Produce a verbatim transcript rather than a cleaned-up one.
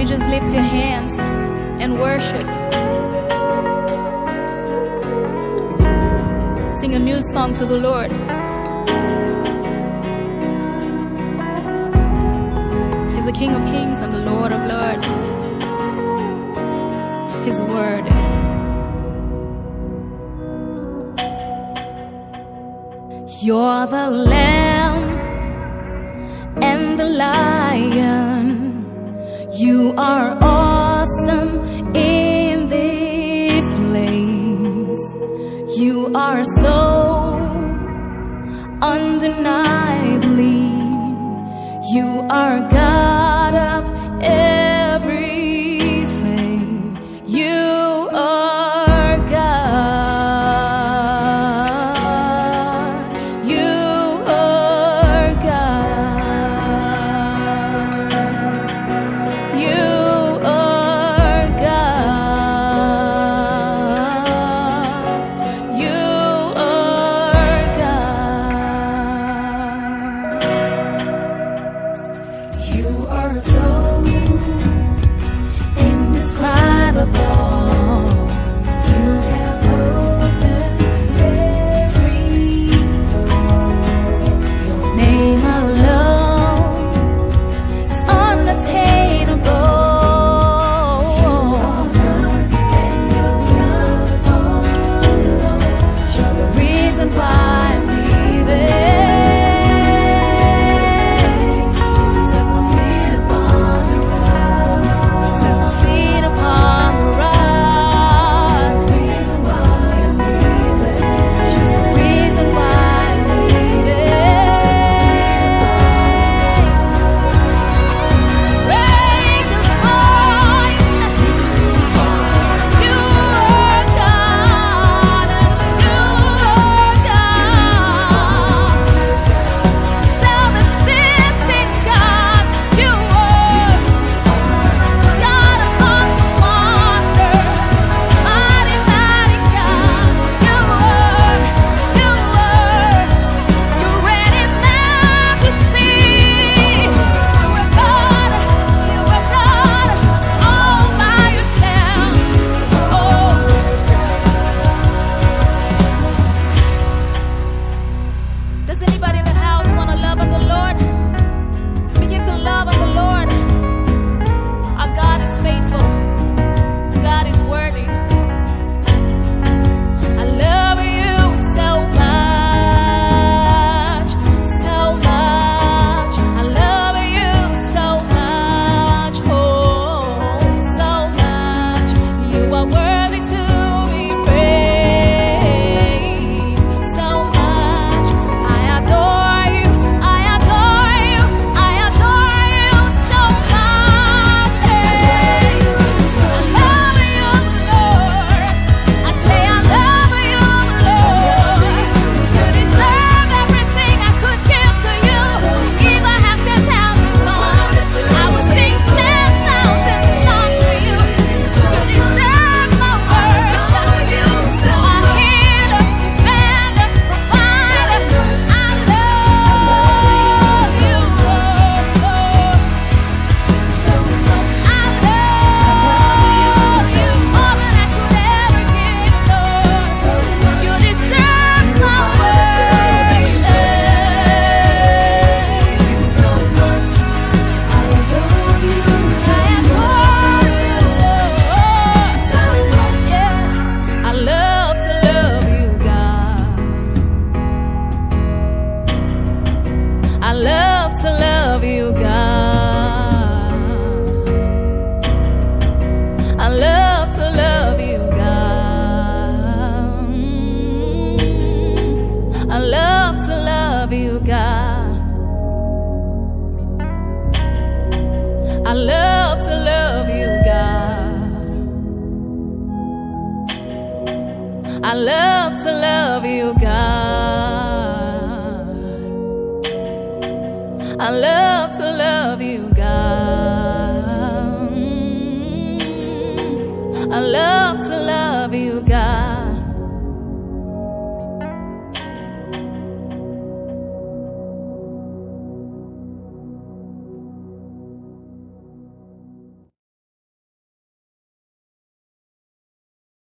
you just lift your hands and worship. Sing a new song to the Lord. He's the King of Kings and the Lord of Lords. His word. You're the Lamb and the Lion. You are awesome in this place. You are so undeniably. You are God of everything. You are God. You are God. You are God. You are God. You are so indescribable. You have opened every door. Your name alone is unattainable. You are God and you're God alone. You're the reason why I'm leaving. Set my feet upon the rock. Set my feet upon the rock. Reason why I'm leaving. You're the reason why I'm leaving. Raise your voice. You are God. You are God. Self-existing God. You are God of awesome wonder. Mighty, mighty God. You are, you are. You're ready now to see. You are God. You are God all by yourself. Oh. Does anybody in the house want to love on the Lord? Begin to love on the Lord. Our God is faithful. God is worthy. I love you so much, so much. I love you so much, oh, so much. You are worthy to be praised so much. I adore you, I adore you, I adore you so much. Hey, I love you, Lord. I say I love you, Lord. You deserve everything I could give to you. If I have ten thousand songs, I would sing ten thousand songs to you. You deserve my worship. So I hear the defender, provider. I love you, Lord. So much. I love you more than I could ever give, Lord. You deserve my worship. So much. I adore you. I adore you, Lord. So much. Yeah. I love to love you, God. I love to love you, God. I love to love you, God. I love to love you, God. I love to love you, God. I love to love you, God. I love to love you,